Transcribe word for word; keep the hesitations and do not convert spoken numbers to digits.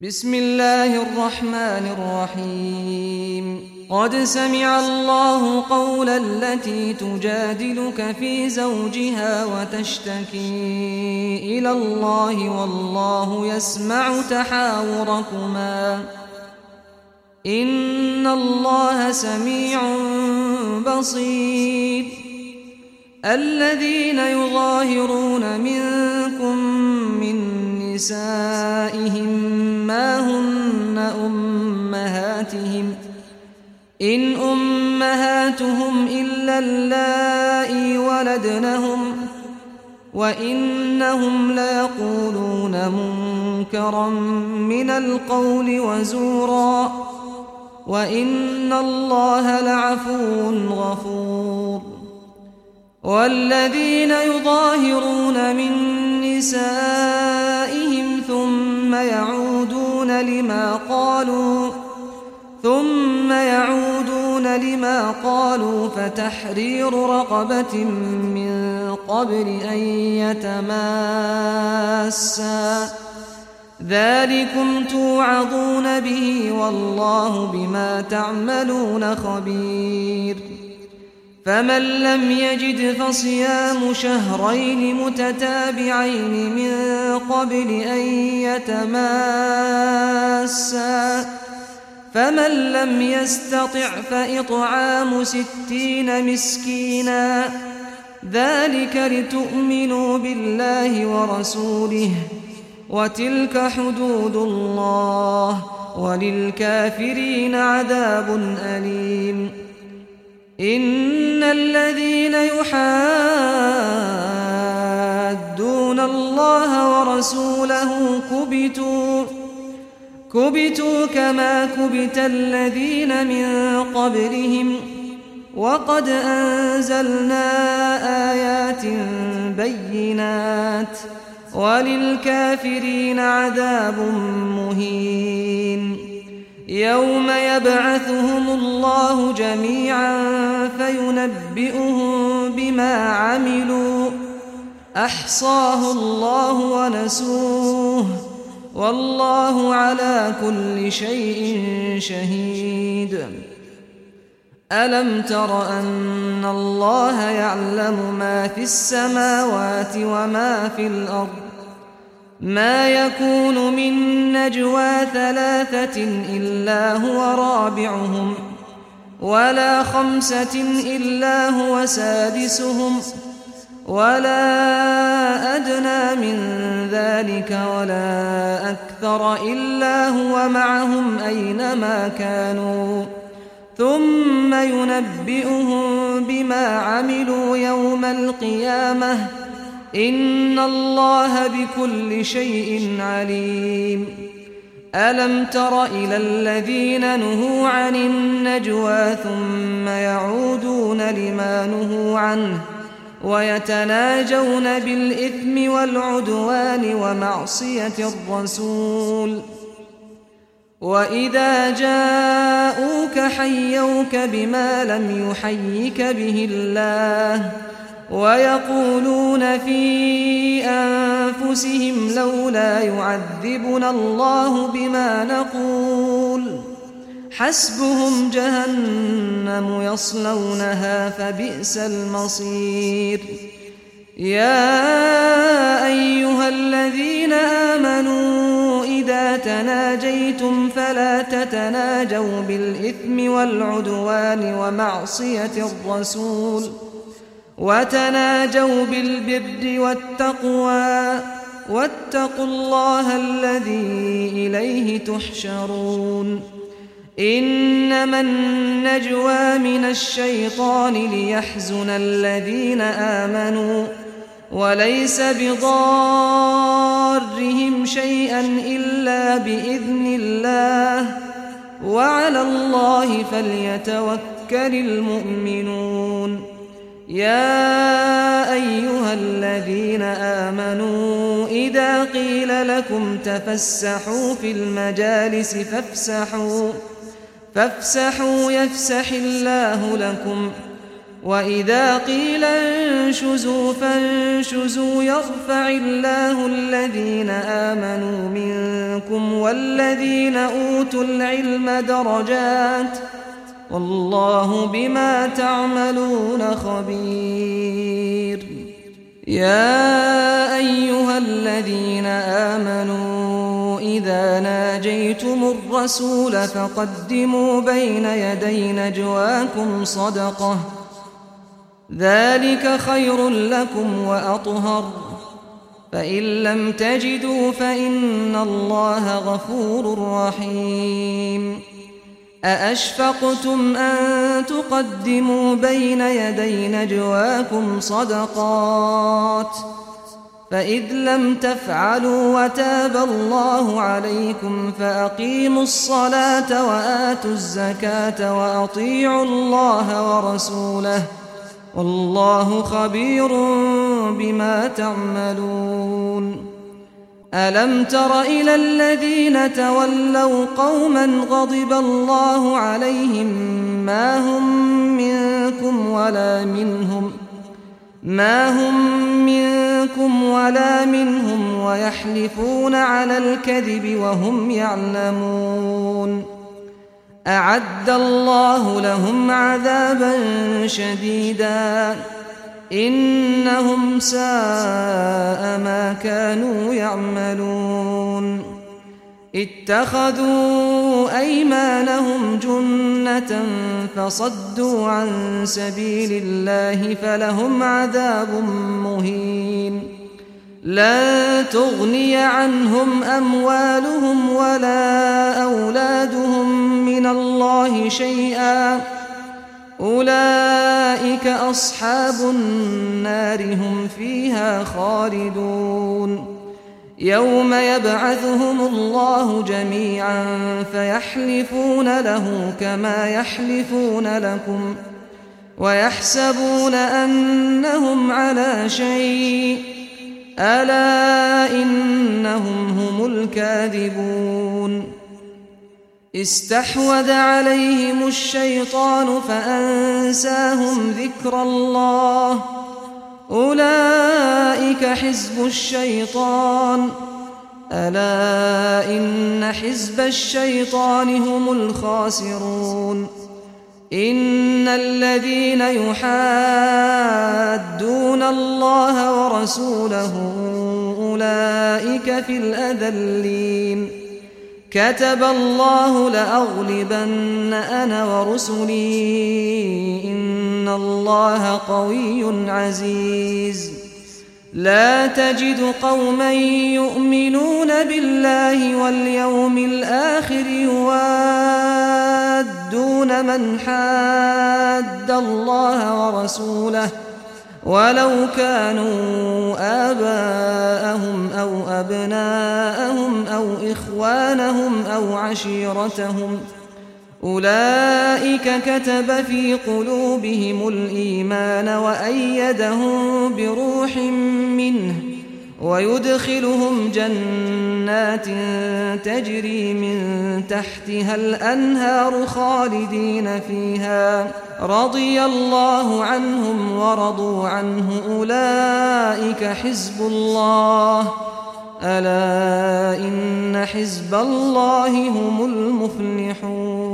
بسم الله الرحمن الرحيم قد سمع الله قول التي تجادلك في زوجها وتشتكي إلى الله والله يسمع تحاوركما إن الله سميع بصير الذين يظاهرون منكم من نسائهم ما هن أمهاتهم إن أمهاتهم إلا اللائي ولدنهم وإنهم ليقولون منكرا من القول وزورا وإن الله لعفو غفور والذين يظاهرون من نسائهم ثم يعودون لما قالوا ثم يعودون لما قالوا فتحرير رقبة من قبل أن يتماسا ذلكم توعظون به والله بما تعملون خبير فمن لم يجد فصيام شهرين متتابعين من قبل أن يتماسا فمن لم يستطع فإطعام ستين مسكينا ذلك لتؤمنوا بالله ورسوله وتلك حدود الله وللكافرين عذاب أليم إن الذين يحادون الله ورسوله كبتوا كبتوا كما كبت الذين من قبلهم وقد أنزلنا آيات بينات وللكافرين عذاب مهين يوم يبعثهم الله جميعا فينبئهم بما عملوا أحصاه الله ونسوه والله على كل شيء شهيد ألم تر أن الله يعلم ما في السماوات وما في الأرض ما يكون من نجوى ثلاثة إلا هو رابعهم ولا خمسة إلا هو سادسهم ولا أدنى من ذلك ولا أكثر إلا هو معهم أينما كانوا ثم ينبئهم بما عملوا يوم القيامة إن الله بكل شيء عليم ألم تر إلى الذين نهوا عن النجوى ثم يعودون لما نهوا عنه ويتناجون بالإثم والعدوان ومعصية الرسول وإذا جاءوك حيوك بما لم يحيك به الله ويقولون في أنفسهم لولا يعذبنا الله بما نقول حسبهم جهنم يصلونها فبئس المصير يا أيها الذين آمنوا إذا تناجيتم فلا تتناجوا بالإثم والعدوان ومعصية الرسول وتناجوا بالبر والتقوى واتقوا الله الذي إليه تحشرون إنما النجوى من الشيطان ليحزن الذين آمنوا وليس بضارهم شيئا إلا بإذن الله وعلى الله فليتوكل المؤمنون يا أيها الذين آمنوا إذا قيل لكم تفسحوا في المجالس فافسحوا فافسحوا يفسح الله لكم وإذا قيل انشزوا فانشزوا يرفع الله الذين آمنوا منكم والذين أوتوا العلم درجات والله بما تعملون خبير. يا أيها الذين آمنوا إذا ناجيتم الرسول فقدموا بين يدي نجواكم صدقة ذلك خير لكم وأطهر فإن لم تجدوا فإن الله غفور رحيم. أأشفقتم أن تقدموا بين يدي نجواكم صدقات فإذ لم تفعلوا وتاب الله عليكم فأقيموا الصلاة وآتوا الزكاة وأطيعوا الله ورسوله والله خبير بما تعملون. ألم تر إلى الذين تولوا قوما غضب الله عليهم ما هم منكم ولا منهم ما هم منكم ولا منهم ويحلفون على الكذب وهم يعلمون أعد الله لهم عذابا شديدا إنهم ساء ما كانوا يعملون. اتخذوا أيمانهم جنة فصدوا عن سبيل الله فلهم عذاب مهين. لن تغني عنهم أموالهم ولا أولادهم من الله شيئا أولئك أصحاب النار هم فيها خالدون. يوم يبعثهم الله جميعا فيحلفون له كما يحلفون لكم ويحسبون أنهم على شيء ألا إنهم هم الكاذبون. استحوذ عليهم الشيطان فأنساهم ذكر الله أولئك حزب الشيطان ألا إن حزب الشيطان هم الخاسرون. إن الذين يحادون الله ورسوله أولئك في الأذلين. كتب الله لأغلبن أنا ورسلي إن الله قوي عزيز. لا تجد قوما يؤمنون بالله واليوم الآخر يوادون من حاد الله ورسوله ولو كانوا آباءهم أو أبناءهم أو إخوانهم أو عشيرتهم أولئك كتب في قلوبهم الإيمان وأيدهم بروح منه ويدخلهم جنات تجري من تحتها الأنهار خالدين فيها رضي الله عنهم ورضوا عنه أولئك حزب الله ألا إن حزب الله هم المفلحون.